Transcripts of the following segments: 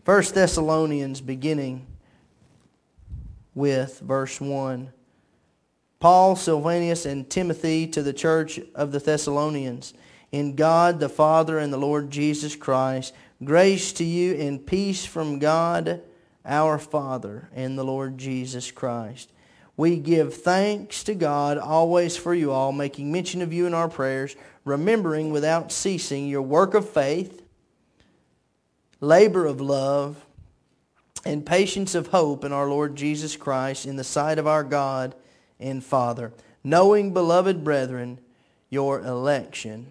1 Thessalonians, beginning with verse 1. Paul, Silvanus, and Timothy to the church of the Thessalonians, in God the Father and the Lord Jesus Christ, grace to you and peace from God our Father and the Lord Jesus Christ. We give thanks to God always for you all, making mention of you in our prayers, remembering without ceasing your work of faith, labor of love, and patience of hope in our Lord Jesus Christ in the sight of our God and Father, knowing, beloved brethren, your election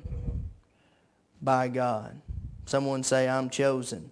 by God. Someone say, I'm chosen.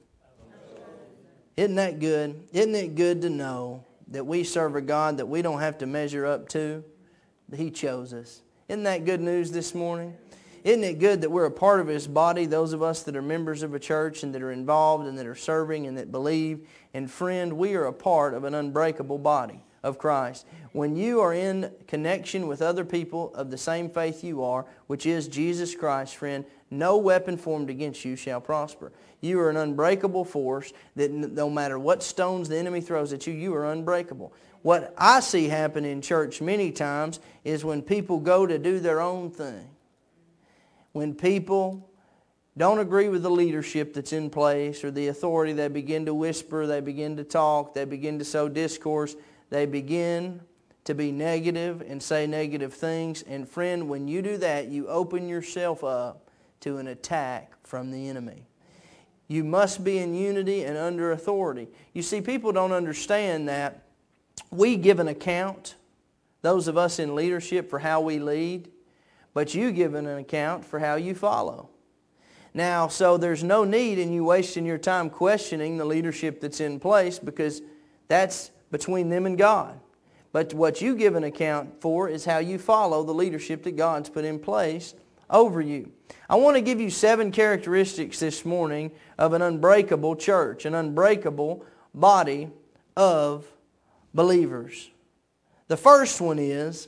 Isn't that good? Isn't it good to know that we serve a God that we don't have to measure up to? That He chose us. Isn't that good news this morning? Isn't it good that we're a part of His body, those of us that are members of a church and that are involved and that are serving and that believe? And friend, we are a part of an unbreakable body of Christ. When you are in connection with other people of the same faith you are, which is Jesus Christ, friend, no weapon formed against you shall prosper. You are an unbreakable force that no matter what stones the enemy throws at you, you are unbreakable. What I see happen in church many times is when people go to do their own thing. When people don't agree with the leadership that's in place or the authority, they begin to whisper, they begin to talk, they begin to sow discourse, they begin to be negative and say negative things. And friend, when you do that, you open yourself up to an attack from the enemy. You must be in unity and under authority. You see, people don't understand that we give an account, those of us in leadership, for how we lead, but you give an account for how you follow. Now, so there's no need in you wasting your time questioning the leadership that's in place, because that's between them and God. But what you give an account for is how you follow the leadership that God's put in place over you. I want to give you 7 characteristics this morning of an unbreakable church, an unbreakable body of believers. The first one is,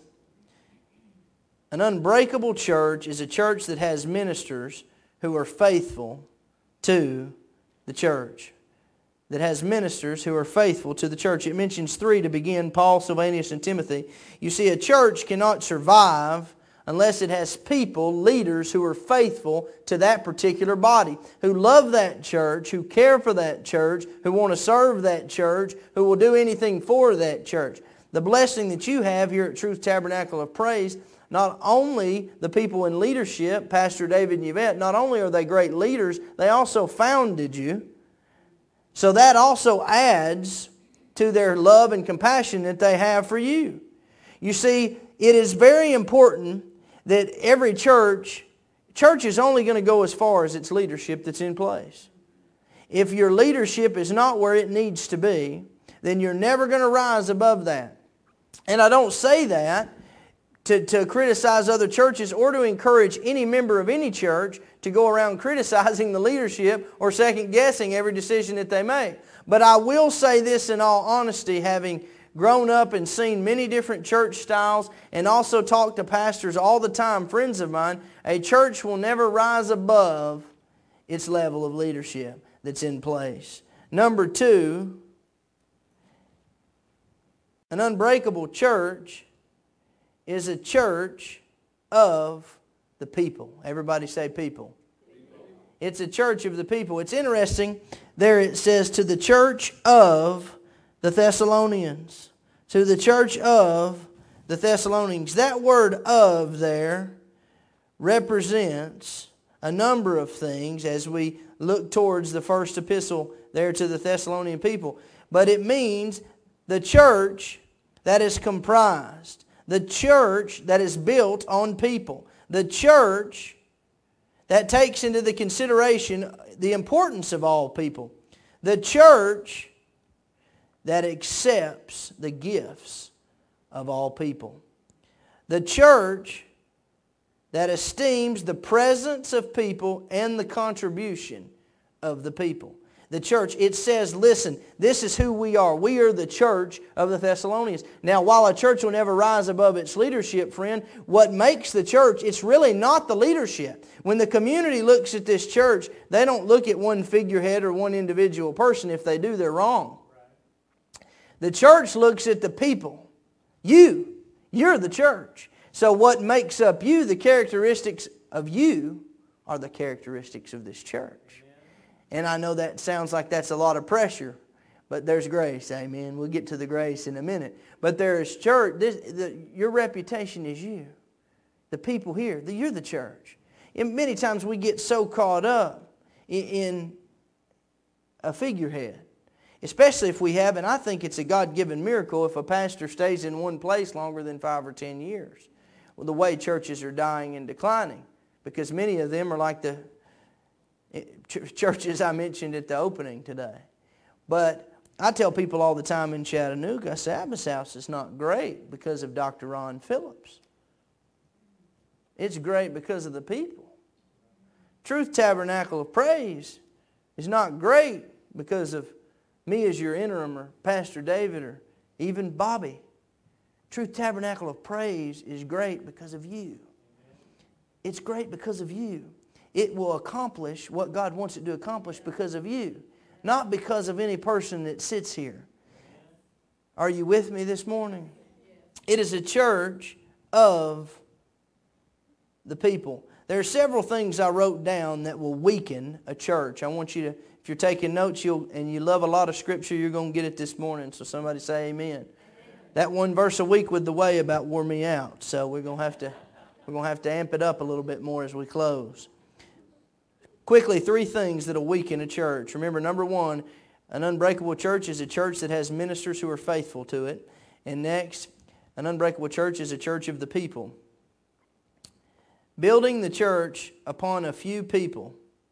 an unbreakable church is a church that has ministers who are faithful to the church. That has ministers who are faithful to the church. It mentions 3 to begin, Paul, Silvanus, and Timothy. You see, a church cannot survive unless it has people, leaders, who are faithful to that particular body, who love that church, who care for that church, who want to serve that church, who will do anything for that church. The blessing that you have here at Truth Tabernacle of Praise, not only the people in leadership, Pastor David and Yvette, not only are they great leaders, they also founded you. So that also adds to their love and compassion that they have for you. You see, it is very important that every church is only going to go as far as its leadership that's in place. If your leadership is not where it needs to be, then you're never going to rise above that. And I don't say that to criticize other churches or to encourage any member of any church to go around criticizing the leadership or second-guessing every decision that they make. But I will say this in all honesty, having grown up and seen many different church styles and also talked to pastors all the time, friends of mine, a church will never rise above its level of leadership that's in place. Number 2, an unbreakable church is a church of the people. Everybody say people. It's a church of the people. It's interesting. There it says, to the church of the Thessalonians. To the church of the Thessalonians. That word "of" there represents a number of things as we look towards the first epistle there to the Thessalonian people. But it means the church that is comprised. The church that is built on people. The church that takes into the consideration the importance of all people. The church that accepts the gifts of all people. The church that esteems the presence of people and the contribution of the people. The church, it says, listen, this is who we are. We are the church of the Thessalonians. Now, while a church will never rise above its leadership, friend, what makes the church, it's really not the leadership. When the community looks at this church, they don't look at one figurehead or one individual person. If they do, they're wrong. The church looks at the people. You're the church. So what makes up you, the characteristics of you, are the characteristics of this church. And I know that sounds like that's a lot of pressure, but there's grace, amen. We'll get to the grace in a minute. But there is church. Your reputation is you. The people here, you're the church. And many times we get so caught up in a figurehead, especially if we have, and I think it's a God-given miracle if a pastor stays in one place longer than 5 or 10 years. Well, the way churches are dying and declining, because many of them are like the churches I mentioned at the opening today. But I tell people all the time in Chattanooga, Sabbath House is not great because of Dr. Ron Phillips. It's great because of the people. Truth Tabernacle of Praise is not great because of me as your interim or Pastor David or even Bobby. Truth Tabernacle of Praise is great because of you. It's great because of you. It will accomplish what God wants it to accomplish because of you, not because of any person that sits here. Are you with me this morning? It is a church of the people. There are several things I wrote down that will weaken a church. I want you to, if you're taking notes and you love a lot of Scripture, you're going to get it this morning. So somebody say amen. That one verse a week with the way about wore me out. So we're going to have to amp it up a little bit more as we close. Quickly, 3 things that will weaken a church. Remember, number 1, an unbreakable church is a church that has ministers who are faithful to it. And next, an unbreakable church is a church of the people. Building the church upon a few people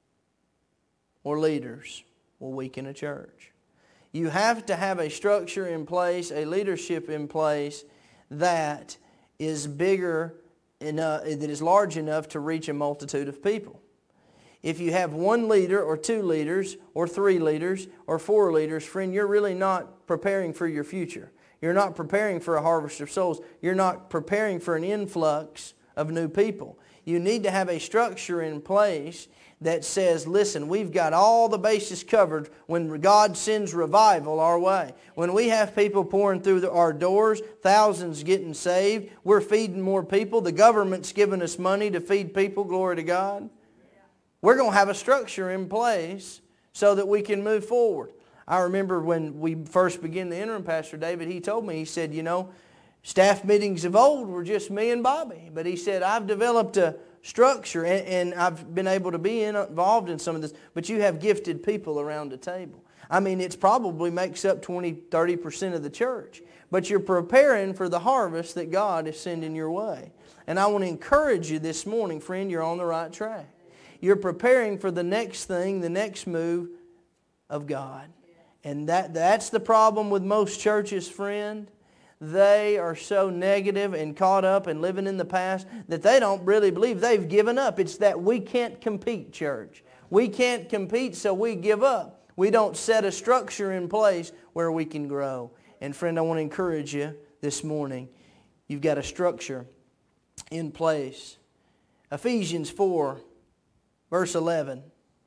or leaders will weaken a church. You have to have a structure in place, a leadership in place that is bigger enough, that is large enough to reach a multitude of people. If you have 1 leader or 2 leaders or 3 leaders or 4 leaders, friend, you're really not preparing for your future. You're not preparing for a harvest of souls. You're not preparing for an influx of new people. You need to have a structure in place that says, listen, we've got all the bases covered when God sends revival our way. When we have people pouring through our doors, thousands getting saved, we're feeding more people. The government's giving us money to feed people, glory to God. We're going to have a structure in place so that we can move forward. I remember when we first began the interim, Pastor David, he told me, he said, staff meetings of old were just me and Bobby. But he said, I've developed a structure and I've been able to be involved in some of this. But you have gifted people around the table. I mean, it probably makes up 20-30% of the church. But you're preparing for the harvest that God is sending your way. And I want to encourage you this morning, friend, you're on the right track. You're preparing for the next thing, the next move of God. And that's the problem with most churches, friend. They are so negative and caught up and living in the past that they don't really believe. They've given up. It's that we can't compete, church. We can't compete, so we give up. We don't set a structure in place where we can grow. And friend, I want to encourage you this morning. You've got a structure in place. Ephesians 4, verse 11.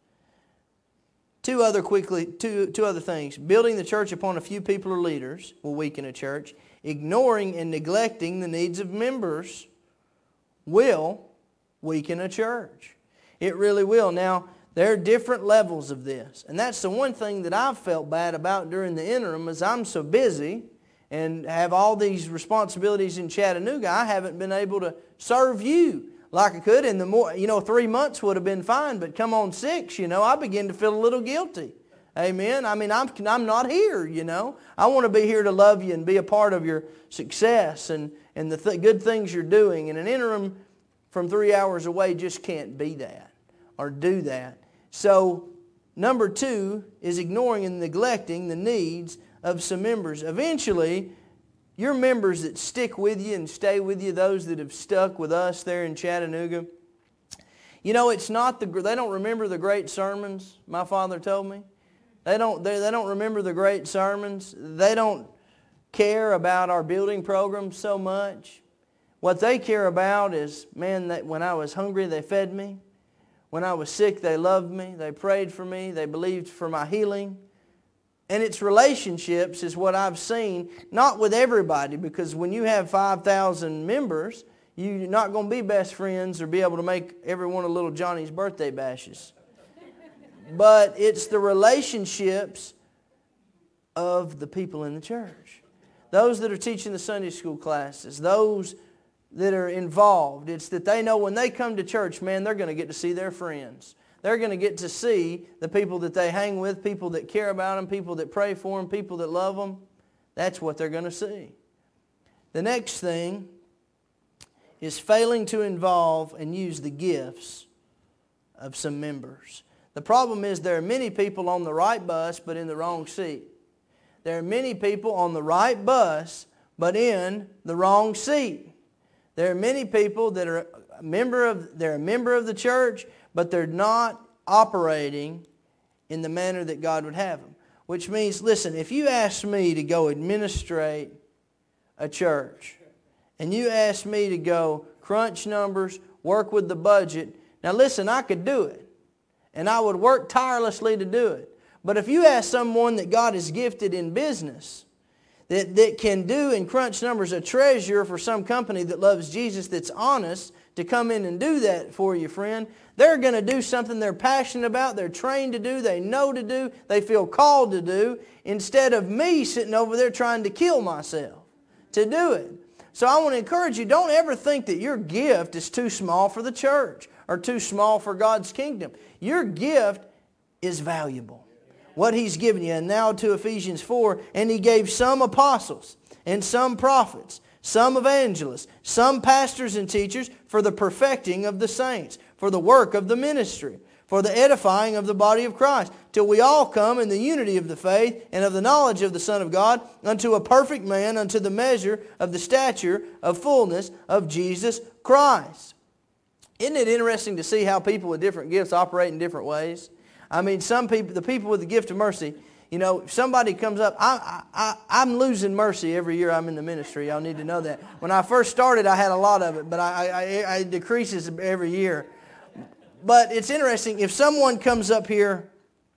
Two other things. Building the church upon a few people or leaders will weaken a church. Ignoring and neglecting the needs of members will weaken a church. It really will. Now, there are different levels of this. And that's the one thing that I've felt bad about during the interim is I'm so busy and have all these responsibilities in Chattanooga, I haven't been able to serve you like I could. And the more, 3 months would have been fine, but come on 6, I begin to feel a little guilty. Amen. I mean, I'm not here, I want to be here to love you and be a part of your success and the good things you're doing. And an interim from 3 hours away just can't be that or do that. So, number 2 is ignoring and neglecting the needs of some members. Eventually, your members that stick with you and stay with you, those that have stuck with us there in Chattanooga, it's not they don't remember the great sermons my father told me. They don't remember the great sermons. They don't care about our building program so much. What they care about is, man, that when I was hungry, they fed me. When I was sick, they loved me. They prayed for me. They believed for my healing. And it's relationships is what I've seen, not with everybody, because when you have 5,000 members, you're not going to be best friends or be able to make everyone a little Johnny's birthday bashes. But it's the relationships of the people in the church. Those that are teaching the Sunday school classes, those that are involved. It's that they know when they come to church, man, they're going to get to see their friends. They're going to get to see the people that they hang with, people that care about them, people that pray for them, people that love them. That's what they're going to see. The next thing is failing to involve and use the gifts of some members. The problem is there are many people on the right bus but in the wrong seat. There are many people on the right bus but in the wrong seat. There are many people that are a member of the church, but they're not operating in the manner that God would have them. Which means, listen, if you ask me to go administrate a church, and you ask me to go crunch numbers, work with the budget, now listen, I could do it. And I would work tirelessly to do it. But if you ask someone that God has gifted in business, that can do in crunch numbers a treasurer for some company that loves Jesus, that's honest, to come in and do that for you, friend, they're going to do something they're passionate about, they're trained to do, they know to do, they feel called to do, instead of me sitting over there trying to kill myself to do it. So I want to encourage you, don't ever think that your gift is too small for the church or too small for God's kingdom. Your gift is valuable. What He's given you. And now to Ephesians 4, and He gave some apostles and some prophets, some evangelists, some pastors and teachers for the perfecting of the saints, for the work of the ministry, for the edifying of the body of Christ, till we all come in the unity of the faith and of the knowledge of the Son of God, unto a perfect man, unto the measure of the stature of fullness of Jesus Christ. Isn't it interesting to see how people with different gifts operate in different ways? I mean, some people, the people with the gift of mercy, you know, if somebody comes up, I'm losing mercy every year I'm in the ministry. Y'all need to know that. When I first started, I had a lot of it, but it decreases every year. But it's interesting, if someone comes up here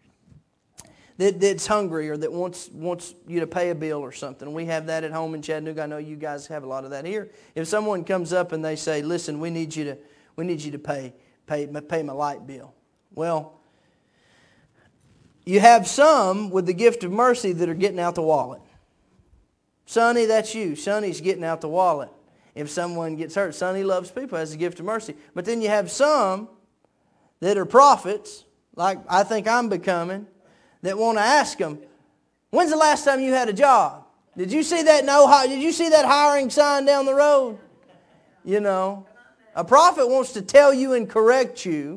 that's hungry or that wants you to pay a bill or something, we have that at home in Chattanooga. I know you guys have a lot of that here. If someone comes up and they say, listen, we need you to pay my light bill. Well, you have some with the gift of mercy that are getting out the wallet. Sonny, that's you. Sonny's getting out the wallet. If someone gets hurt, Sonny loves people, has the gift of mercy. But then you have some that are prophets, like I think I'm becoming, that want to ask them, when's the last time you had a job? Did you see that hiring sign down the road? You know, a prophet wants to tell you and correct you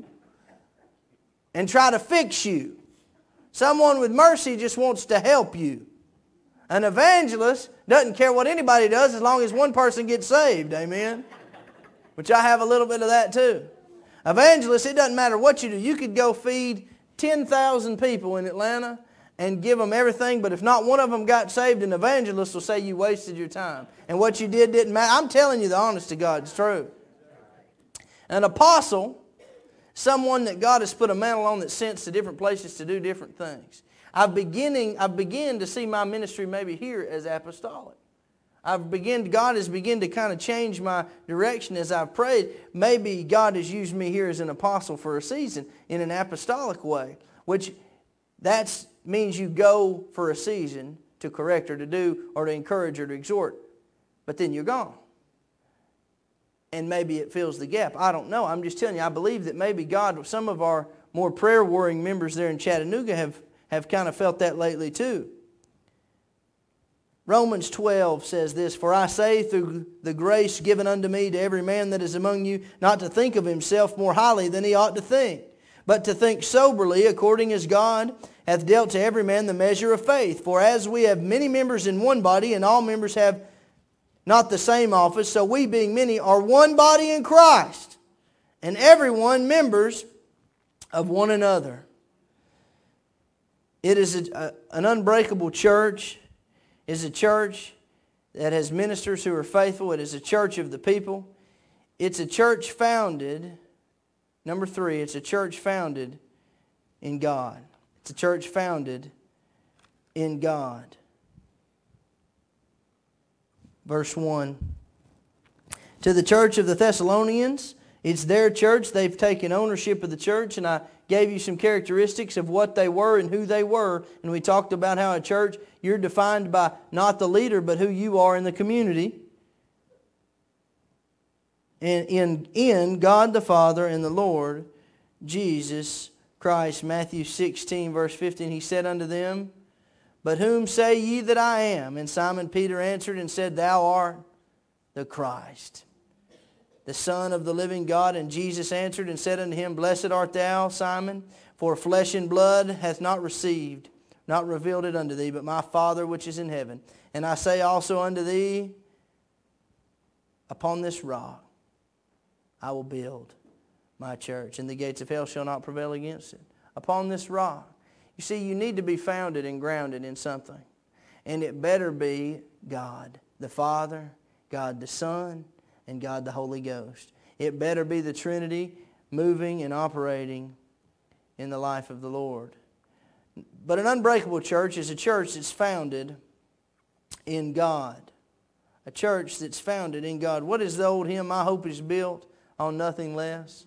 and try to fix you. Someone with mercy just wants to help you. An evangelist doesn't care what anybody does as long as one person gets saved. Amen? Which I have a little bit of that too. Evangelist, it doesn't matter what you do. You could go feed 10,000 people in Atlanta and give them everything, but if not one of them got saved, an evangelist will say you wasted your time. And what you did didn't matter. I'm telling you the honest to God's truth. An apostle, someone that God has put a mantle on that's sent to different places to do different things. I begin to see my ministry maybe here as apostolic. God has begun to kind of change my direction as I've prayed. Maybe God has used me here as an apostle for a season in an apostolic way, which that means you go for a season to correct or to do or to encourage or to exhort, but then you're gone. And maybe it fills the gap. I don't know. I'm just telling you, I believe that maybe God, some of our more prayer-warring members there in Chattanooga have kind of felt that lately too. Romans 12 says this, for I say through the grace given unto me to every man that is among you, not to think of himself more highly than he ought to think, but to think soberly according as God hath dealt to every man the measure of faith. For as we have many members in one body, and all members have not the same office, so we being many are one body in Christ, and everyone members of one another. It is an unbreakable church. It is a church that has ministers who are faithful. It is a church of the people. It's a church founded, number 3, it's a church founded in God. It's a church founded in God. Verse 1. To the church of the Thessalonians, it's their church. They've taken ownership of the church, and I gave you some characteristics of what they were and who they were. And we talked about how a church, you're defined by not the leader, but who you are in the community. And in God the Father and the Lord Jesus Christ. Matthew 16, verse 15, He said unto them, But whom say ye that I am? And Simon Peter answered and said, Thou art the Christ, the Son of the living God. And Jesus answered and said unto him, Blessed art thou, Simon, for flesh and blood hath not revealed it unto thee, but my Father which is in heaven. And I say also unto thee, upon this rock I will build my church, and the gates of hell shall not prevail against it. Upon this rock. You see, you need to be founded and grounded in something. And it better be God the Father, God the Son, and God the Holy Ghost. It better be the Trinity moving and operating in the life of the Lord. But an unbreakable church is a church that's founded in God. A church that's founded in God. What is the old hymn? My hope is built on nothing less.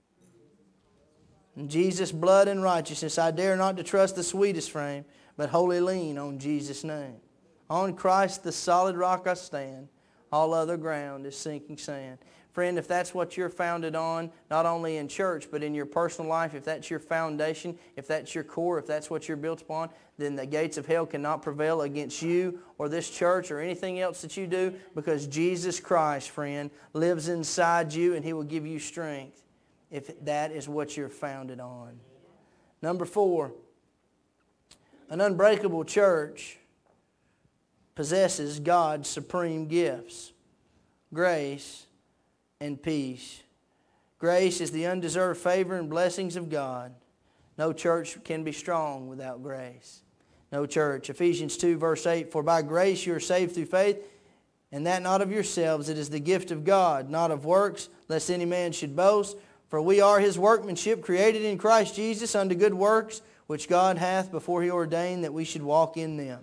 In Jesus' blood and righteousness, I dare not to trust the sweetest frame, but wholly lean on Jesus' name. On Christ the solid rock I stand. All other ground is sinking sand. Friend, if that's what you're founded on, not only in church, but in your personal life, if that's your foundation, if that's your core, if that's what you're built upon, then the gates of hell cannot prevail against you or this church or anything else that you do, because Jesus Christ, friend, lives inside you, and He will give you strength if that is what you're founded on. Number 4, an unbreakable church possesses God's supreme gifts, grace and peace. Grace is the undeserved favor and blessings of God. No church can be strong without grace. No church. Ephesians 2 verse 8, For by grace you are saved through faith, and that not of yourselves. It is the gift of God, not of works, lest any man should boast. For we are His workmanship, created in Christ Jesus unto good works, which God hath before He ordained that we should walk in them.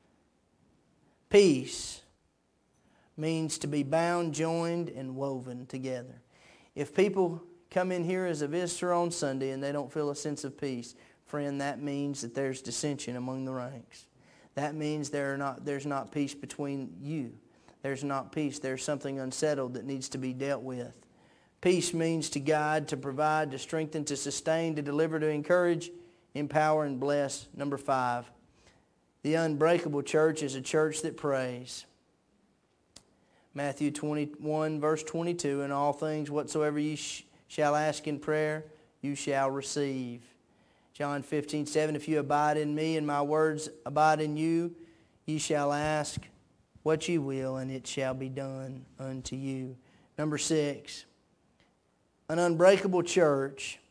Peace means to be bound, joined, and woven together. If people come in here as a visitor on Sunday and they don't feel a sense of peace, friend, that means that there's dissension among the ranks. That means there's not peace between you. There's not peace. There's something unsettled that needs to be dealt with. Peace means to guide, to provide, to strengthen, to sustain, to deliver, to encourage, empower, and bless. Number 5. The unbreakable church is a church that prays. Matthew 21 verse 22, In all things whatsoever ye shall ask in prayer, you shall receive. John 15:7, If you abide in me and my words abide in you, ye shall ask what ye will, and it shall be done unto you. Number 6, an unbreakable church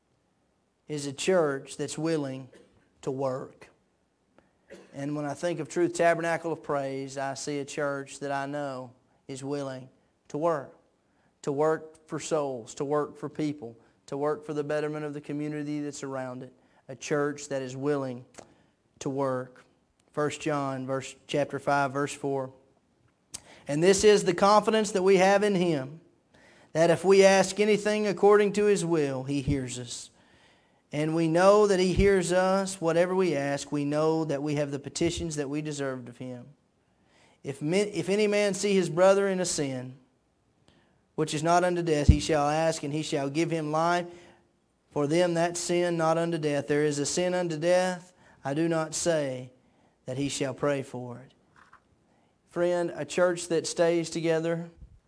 is a church that's willing to work. And when I think of Truth Tabernacle of Praise, I see a church that I know is willing to work for souls, to work for people, to work for the betterment of the community that's around it. A church that is willing to work. 1 John chapter 5, verse 4. And this is the confidence that we have in Him, that if we ask anything according to His will, He hears us. And we know that He hears us, whatever we ask. We know that we have the petitions that we deserved of Him. If any man see his brother in a sin, which is not unto death, he shall ask, and He shall give him life. For them that sin not unto death. There is a sin unto death. I do not say that he shall pray for it. Friend, a church that stays together,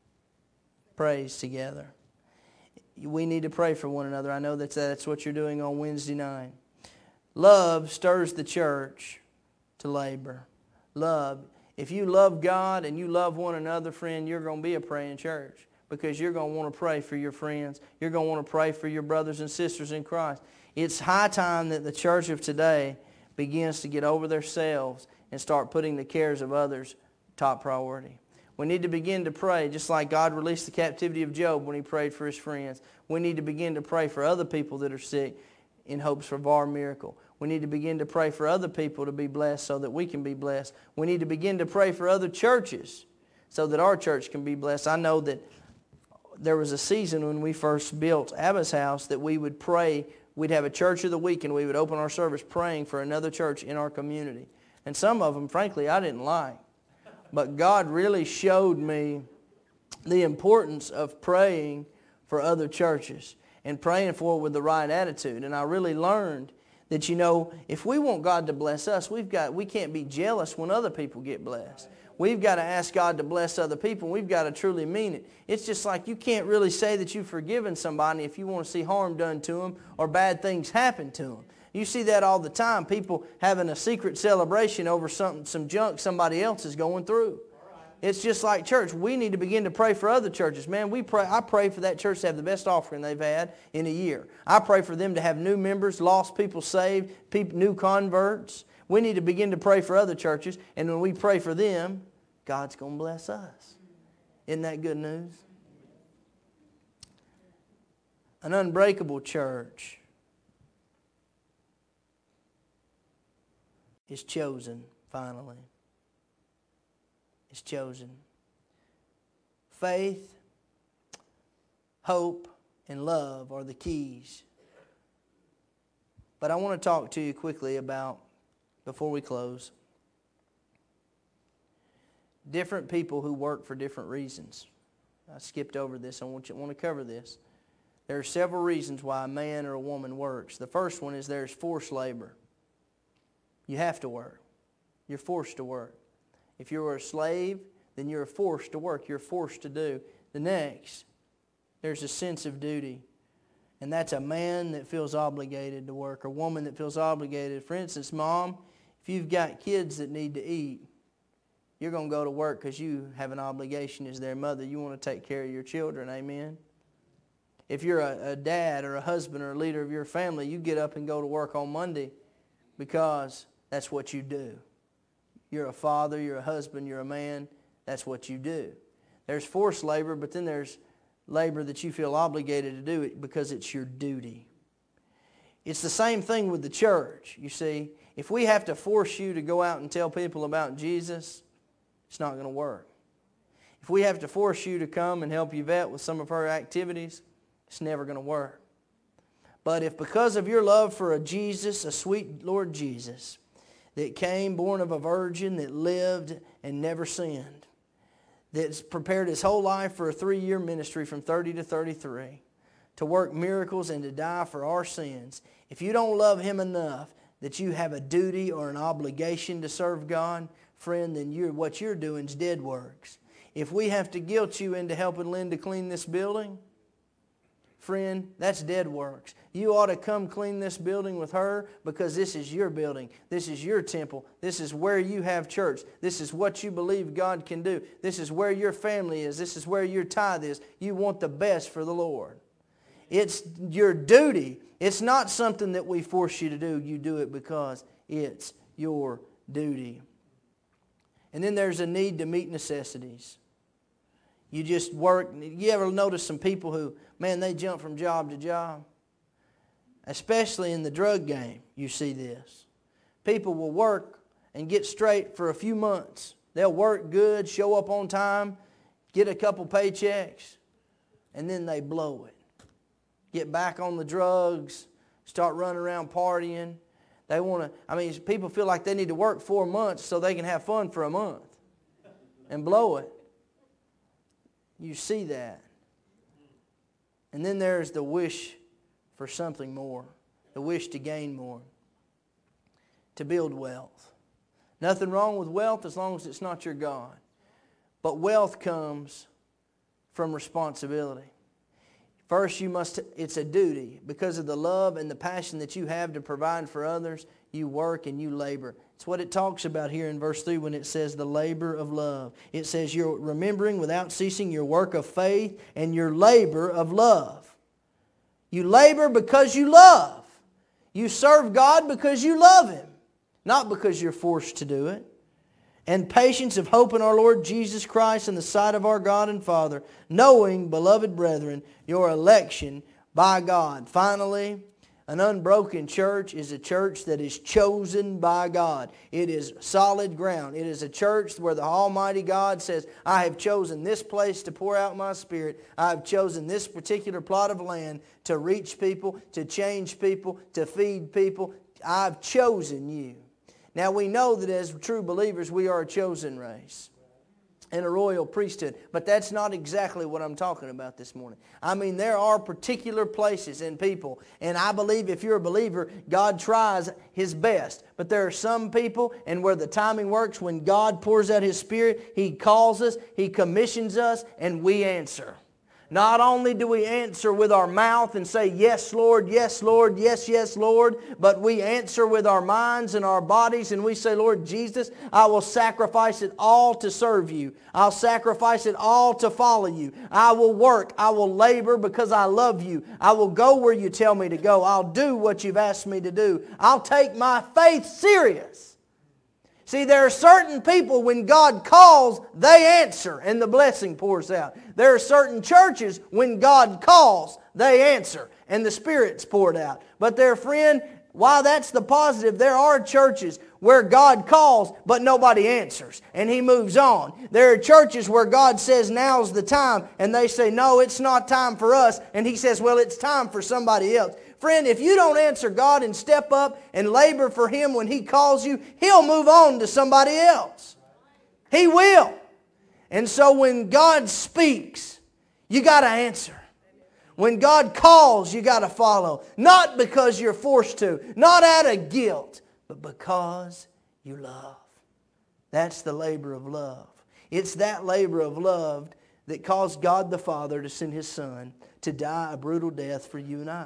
prays together. We need to pray for one another. I know that's what you're doing on Wednesday night. Love stirs the church to labor. Love. If you love God and you love one another, friend, you're going to be a praying church, because you're going to want to pray for your friends. You're going to want to pray for your brothers and sisters in Christ. It's high time that the church of today begins to get over themselves and start putting the cares of others top priority. We need to begin to pray just like God released the captivity of Job when he prayed for his friends. We need to begin to pray for other people that are sick in hopes for our miracle. We need to begin to pray for other people to be blessed so that we can be blessed. We need to begin to pray for other churches so that our church can be blessed. I know that there was a season when we first built Abba's house that we would pray. We'd have a church of the week and we would open our service praying for another church in our community. And some of them, frankly, I didn't like. But God really showed me the importance of praying for other churches and praying for it with the right attitude. And I really learned that, if we want God to bless us, we can't be jealous when other people get blessed. We've got to ask God to bless other people. We've got to truly mean it. It's just like you can't really say that you've forgiven somebody if you want to see harm done to them or bad things happen to them. You see that all the time, people having a secret celebration over some junk somebody else is going through. It's just like church. We need to begin to pray for other churches. Man, I pray for that church to have the best offering they've had in a year. I pray for them to have new members, lost people saved, new converts. We need to begin to pray for other churches, and when we pray for them, God's going to bless us. Isn't that good news? An unbreakable church is chosen, finally. Is chosen. Faith, hope, and love are the keys. But I want to talk to you quickly about, before we close, different people who work for different reasons. I skipped over this. I want to cover this. There are several reasons why a man or a woman works. The first one is there's forced labor. You have to work. You're forced to work. If you're a slave, then you're forced to work. You're forced to do. The next, there's a sense of duty. And that's a man that feels obligated to work, or a woman that feels obligated. For instance, mom, if you've got kids that need to eat, you're going to go to work because you have an obligation as their mother. You want to take care of your children. Amen? If you're a dad or a husband or a leader of your family, you get up and go to work on Monday because that's what you do. You're a father, you're a husband, you're a man. That's what you do. There's forced labor, but then there's labor that you feel obligated to do it because it's your duty. It's the same thing with the church. You see, if we have to force you to go out and tell people about Jesus, it's not going to work. If we have to force you to come and help Yvette with some of her activities, it's never going to work. But if because of your love for a Jesus, a sweet Lord Jesus, that came born of a virgin, that lived and never sinned, that's prepared his whole life for a 3-year ministry from 30 to 33, to work miracles and to die for our sins, if you don't love him enough that you have a duty or an obligation to serve God, friend, then what you're doing is dead works. If we have to guilt you into helping Linda clean this building, friend, that's dead works. You ought to come clean this building with her because this is your building. This is your temple. This is where you have church. This is what you believe God can do. This is where your family is. This is where your tithe is. You want the best for the Lord. It's your duty. It's not something that we force you to do. You do it because it's your duty. And then there's a need to meet necessities. You just work. You ever notice some people who, man, they jump from job to job? Especially in the drug game, you see this. People will work and get straight for a few months. They'll work good, show up on time, get a couple paychecks, and then they blow it. Get back on the drugs, start running around partying. People feel like they need to work 4 months so they can have fun for a month and blow it. You see that. And then there's the wish for something more, the wish to gain more, to build wealth. Nothing wrong with wealth as long as it's not your God. But wealth comes from responsibility. First, it's a duty. Because of the love and the passion that you have to provide for others, you work and you labor. It's what it talks about here in verse 3 when it says the labor of love. It says you're remembering without ceasing your work of faith and your labor of love. You labor because you love. You serve God because you love Him. not because you're forced to do it. And patience of hope in our Lord Jesus Christ in the sight of our God and Father, knowing, beloved brethren, your election by God. Finally, an unbroken church is a church that is chosen by God. It is solid ground. It is a church where the Almighty God says, I have chosen this place to pour out my Spirit. I have chosen this particular plot of land to reach people, to change people, to feed people. I've chosen you. Now we know that as true believers we are a chosen race and a royal priesthood. But that's not exactly what I'm talking about this morning. I mean, there are particular places and people, and I believe if you're a believer, God tries His best. But there are some people, and where the timing works, when God pours out His Spirit, He calls us, He commissions us, and we answer. Not only do we answer with our mouth and say, yes, Lord, yes, Lord, yes, yes, Lord, but we answer with our minds and our bodies and we say, Lord Jesus, I will sacrifice it all to serve you. I'll sacrifice it all to follow you. I will work. I will labor because I love you. I will go where you tell me to go. I'll do what you've asked me to do. I'll take my faith serious. See, there are certain people, when God calls, they answer and the blessing pours out. There are certain churches, when God calls, they answer and the Spirit's poured out. But there, friend, while that's the positive, there are churches where God calls, but nobody answers, and He moves on. There are churches where God says, now's the time, and they say, no, it's not time for us, and He says, well, it's time for somebody else. Friend, if you don't answer God and step up and labor for Him when He calls you, He'll move on to somebody else. He will. And so when God speaks, you got to answer. When God calls, you got to follow. Not because you're forced to, not out of guilt, but because you love. That's the labor of love. It's that labor of love that caused God the Father to send His Son to die a brutal death for you and I.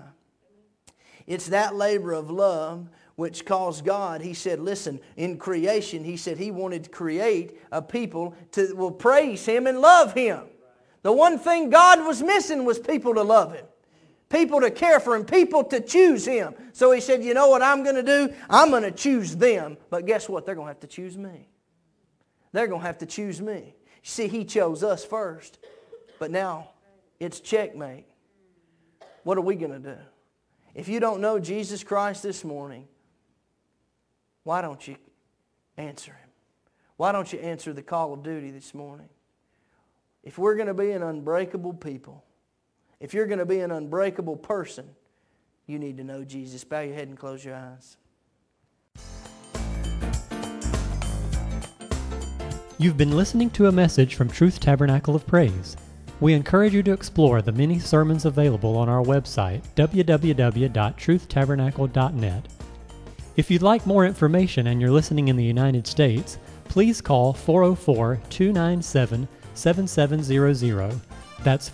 It's that labor of love which caused God, He said, listen, in creation, He said He wanted to create a people to will praise Him and love Him. The one thing God was missing was people to love Him. People to care for Him. People to choose Him. So He said, you know what I'm going to do? I'm going to choose them. But guess what? They're going to have to choose me. They're going to have to choose me. See, He chose us first. But now it's checkmate. What are we going to do? If you don't know Jesus Christ this morning, why don't you answer Him? Why don't you answer the call of duty this morning? If we're going to be an unbreakable people, if you're going to be an unbreakable person, you need to know Jesus. Bow your head and close your eyes. You've been listening to a message from Truth Tabernacle of Praise. We encourage you to explore the many sermons available on our website, www.truthtabernacle.net. If you'd like more information and you're listening in the United States, please call 404-297-7700. That's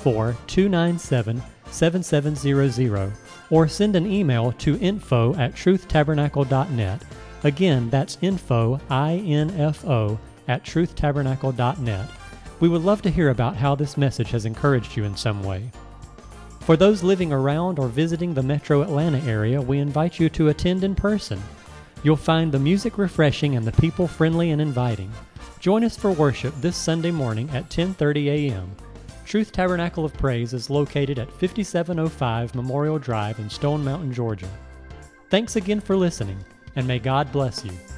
404-297-7700. Or send an email to info@truthtabernacle.net. Again, that's info, I-N-F-O, @truthtabernacle.net. We would love to hear about how this message has encouraged you in some way. For those living around or visiting the metro Atlanta area, we invite you to attend in person. You'll find the music refreshing and the people friendly and inviting. Join us for worship this Sunday morning at 10:30 a.m. Truth Tabernacle of Praise is located at 5705 Memorial Drive in Stone Mountain, Georgia. Thanks again for listening, and may God bless you.